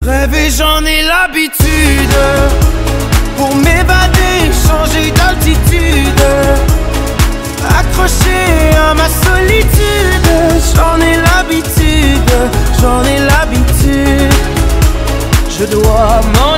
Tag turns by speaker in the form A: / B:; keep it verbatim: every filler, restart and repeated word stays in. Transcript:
A: Rêver, j'en ai l'habitude. Pour m'évader, changer d'altitude. Accroché à ma solitude. J'en ai l'habitude, j'en ai l'habitude. Je dois m'en